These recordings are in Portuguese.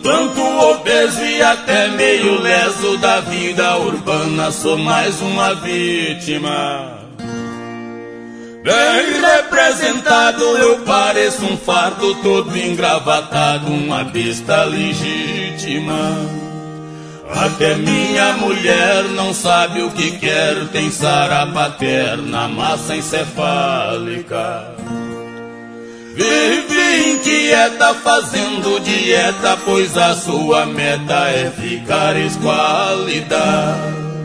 tanto obeso e até meio leso da vida urbana, sou mais uma vítima. Bem representado, eu pareço um fardo todo engravatado, uma besta legítima. Até minha mulher não sabe o que quer, tem sara paterna, massa encefálica. Vive inquieta fazendo dieta, pois a sua meta é ficar esquálida.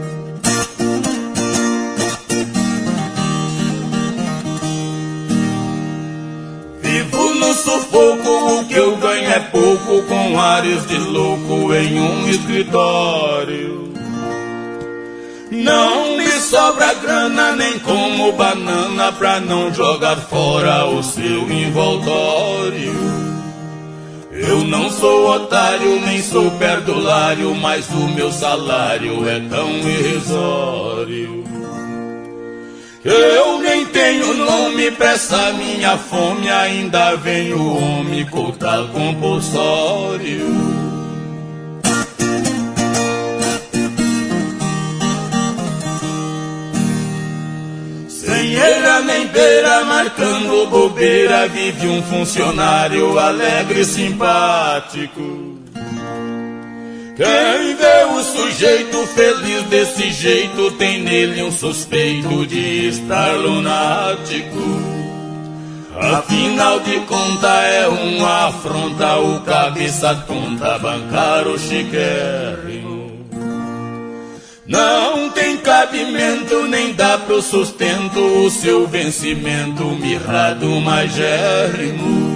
Vivo no sufoco, o que eu ganho é pouco, com ares de louco em um escritório. Não me sobra grana, nem como banana, pra não jogar fora o seu envoltório. Eu não sou otário, nem sou perdulário, mas o meu salário é tão irrisório. Eu nem tenho nome pra essa minha fome, ainda vem o homem com tal compulsório. Sem eira nem beira, marcando bobeira, vive um funcionário alegre e simpático. Quem vê o sujeito feliz desse jeito, tem nele um suspeito de estar lunático. Afinal de contas é uma afronta o cabeça tonta bancar o chiquérrimo. Não tem cabimento, nem dá pro sustento o seu vencimento mirrado magérrimo.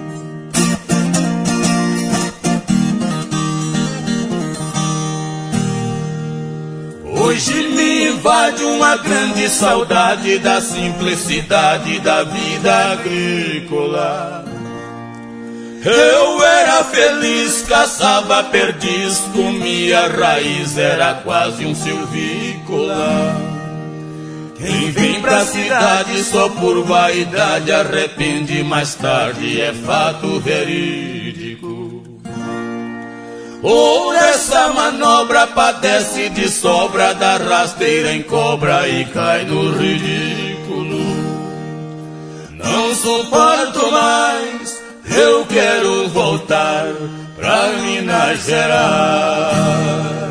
Hoje me invade uma grande saudade da simplicidade da vida agrícola. Eu era feliz, caçava perdiz, comia raiz, era quase um silvícola. Quem vem pra cidade só por vaidade arrepende mais tarde, é fato verídico. Ou essa manobra padece de sobra, da rasteira em cobra e cai no ridículo. Não suporto mais, eu quero voltar pra Minas Gerais.